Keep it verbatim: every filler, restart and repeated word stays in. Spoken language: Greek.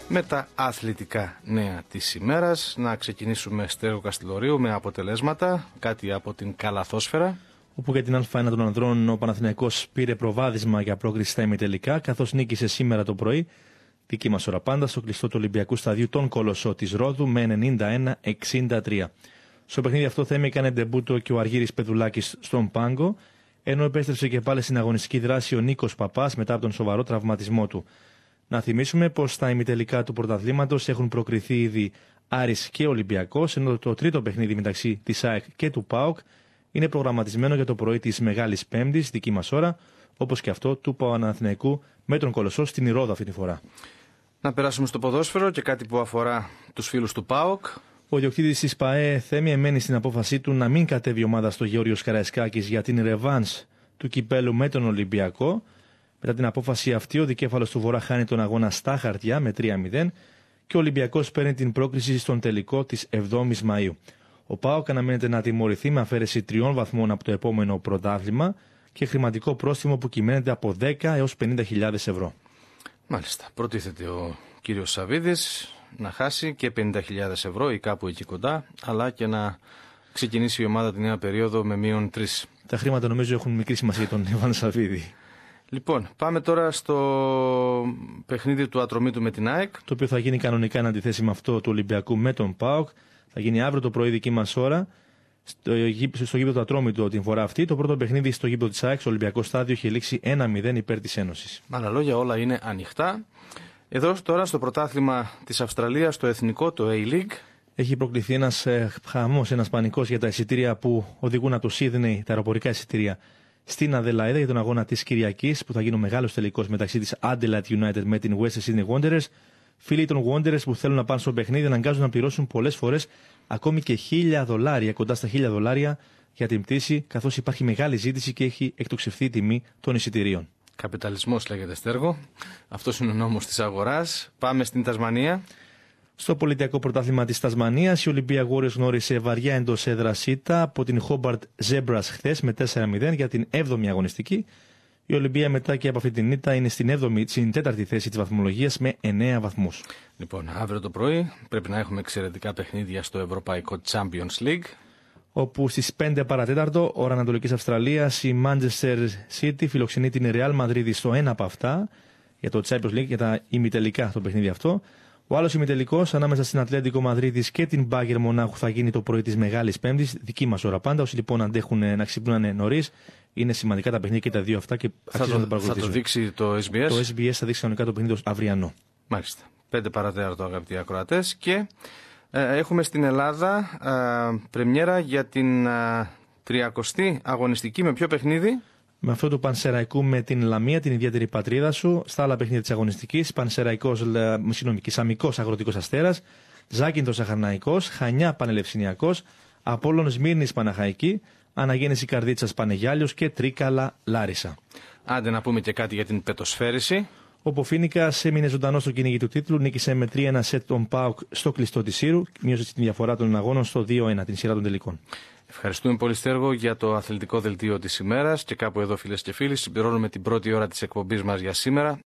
με τα αθλητικά νέα της ημέρας. Να ξεκινήσουμε Στέργο Καστιλορίου με αποτελέσματα, κάτι από την καλαθόσφαιρα. Όπου για την Α1 των ανδρών ο Παναθηναϊκός πήρε προβάδισμα για πρόκριση στα ημιτελικά, καθώς νίκησε σήμερα το πρωί, δική μας ώρα πάντα, στο κλειστό του Ολυμπιακού Σταδίου τον Κολοσσό της Ρόδου με ενενήντα ένα εξήντα τρία. Στο παιχνίδι αυτό Θέμη έκανε ντεμπούτο και ο Αργύρης Πεδουλάκης στον πάγκο, ενώ επέστρεψε και πάλι στην αγωνιστική δράση ο Νίκος Παπάς μετά από τον σοβαρό τραυματισμό του. Να θυμίσουμε πως στα ημιτελικά του πρωταθλήματος έχουν προκριθεί ήδη Άρης και Ολυμπιακός, ενώ το τρίτο παιχνίδι μεταξύ της ΑΕΚ και του ΠΑΟΚ είναι προγραμματισμένο για το πρωί της Μεγάλης Πέμπτης, δική μας ώρα, όπως και αυτό του Παναθηναϊκού με τον Κολοσσό στην Ηρώδο αυτή τη φορά. Να περάσουμε στο ποδόσφαιρο και κάτι που αφορά τους φίλους του ΠΑΟΚ. Ο ιδιοκτήτης της ΠΑΕ Θέμη εμένει στην απόφασή του να μην κατέβει η ομάδα στο Γεώργιος Καραϊσκάκης για την ρεβάνς του κυπέλου με τον Ολυμπιακό. Μετά την απόφαση αυτή, ο δικέφαλος του Βορρά χάνει τον αγώνα στα χαρτιά με τρία μηδέν και ο Ολυμπιακός παίρνει την πρόκριση στον τελικό της εβδόμης Μαΐου. Ο ΠΑΟΚ αναμένεται να τιμωρηθεί με αφαίρεση τριών βαθμών από το επόμενο πρωτάθλημα και χρηματικό πρόστιμο που κυμαίνεται από δέκα έως πενήντα χιλιάδες ευρώ. Μάλιστα. Προτίθεται ο κύριος Σαββίδης να χάσει και πενήντα χιλιάδες ευρώ ή κάπου εκεί κοντά, αλλά και να ξεκινήσει η ομάδα την νέα περίοδο με μείον τρεις. Τα χρήματα νομίζω έχουν μικρή σημασία για τον Ιβάν Σαββίδη. Λοιπόν, πάμε τώρα στο παιχνίδι του Ατρομήτου με την ΑΕΚ. Το οποίο θα γίνει κανονικά εν αντιθέσει με αυτό του Ολυμπιακού με τον ΠΑΟΚ. Θα γίνει αύριο το πρωί δική μας ώρα στο, στο γήπεδο του Ατρόμητου την φορά αυτή. Το πρώτο παιχνίδι στο γήπεδο της ΑΕΚ, στο Ολυμπιακό Στάδιο, είχε λήξει ένα μηδέν υπέρ της Ένωσης. Με άλλα λόγια, όλα είναι ανοιχτά. Εδώ τώρα στο πρωτάθλημα της Αυστραλίας, το εθνικό, το A-League. Έχει προκληθεί ένας ε, χαμός, ένας πανικός για τα εισιτήρια που οδηγούν από το Σίδνεϊ, τα αεροπορικά εισιτήρια, στην Αδελαίδα για τον αγώνα της Κυριακής που θα γίνει ο μεγάλος τελικός μεταξύ της Adelaide United με την Western Sydney Wanderers. Φίλοι των Wanderers που θέλουν να πάνε στο παιχνίδι αναγκάζουν να πληρώσουν πολλές φορές ακόμη και χίλια δολάρια, κοντά στα χίλια δολάρια για την πτήση, καθώς υπάρχει μεγάλη ζήτηση και έχει εκτοξευθεί η τιμή των εισιτηρίων. Καπιταλισμός λέγεται, Στέργο. Αυτός είναι ο νόμος της αγοράς. Πάμε στην Τασμανία. Στο πολιτιακό πρωτάθλημα της Τασμανίας, η Olympia Warriors γνώρισε βαριά εντός έδρας ήττα από την Hobart Zebras χθες με τέσσερα μηδέν για την έβδομη αγωνιστική. Η Ολυμπία μετά και από αυτή την ήττα είναι στην, έβδομη, στην τέταρτη θέση της βαθμολογίας με εννέα βαθμούς. Λοιπόν, αύριο το πρωί πρέπει να έχουμε εξαιρετικά παιχνίδια στο Ευρωπαϊκό Champions League. Όπου στις πέντε παρατέταρτο, ώρα Ανατολικής Αυστραλίας, η Manchester City φιλοξενεί την Real Madrid στο ένα από αυτά για το Champions League, για τα ημιτελικά το παιχνίδι αυτό. Ο άλλος ημιτελικός ανάμεσα στην Ατλέντικο Μαδρίδης και την Μπάγκερ Μονάχου θα γίνει το πρωί της Μεγάλης Πέμπτης, δική μας ώρα πάντα. Όσοι λοιπόν αντέχουν να ξυπνούν νωρίς, είναι σημαντικά τα παιχνίδια και τα δύο αυτά και αξίζουν να τα παρακολουθήσουν. Θα το δείξει το ες μπι ες. Το ες μπι ες θα δείξει κανονικά το παιχνίδι αυριανό. Μάλιστα. Πέντε παρατέταρτο, αγαπητοί ακροατές. Και ε, έχουμε στην Ελλάδα ε, πρεμιέρα για την ε, τριακοστή αγωνιστική με ποιο παιχνίδι? Με αυτό του Πανσεραϊκού με την Λαμία, την ιδιαίτερη πατρίδα σου. Στα άλλα παιχνίδια της αγωνιστικής, Πανσεραϊκός, συγγνώμη, Κισαμικός Αγροτικός Αστέρας, Ζάκυνθος Αχαρναϊκός, Χανιά Πανελευσυνιακός, Απόλλων Σμύρνης Παναχαϊκή, Αναγέννηση Καρδίτσας Πανεγιάλιος και Τρίκαλα Λάρισα. Άντε να πούμε και κάτι για την πετοσφαίριση. Ο Ποφίνικας έμεινε ζωντανό στο κυνήγι του τίτλου, νίκησε με τρία ένα σετ τον ΠΑΟΚ στο κλειστό της Σύρου, μείωσε την διαφορά των αγώνων στο δύο ένα, την σειρά των τελικών. Ευχαριστούμε πολύ, Στέργο, για το αθλητικό δελτίο της ημέρας και κάπου εδώ, φίλες και φίλοι, συμπληρώνουμε την πρώτη ώρα της εκπομπής μας για σήμερα.